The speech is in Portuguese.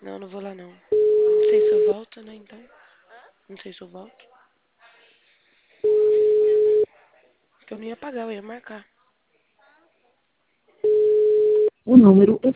Não, não vou lá não. Não sei se eu volto, né, então. Não sei se eu volto. Porque eu não ia pagar, eu ia marcar. O número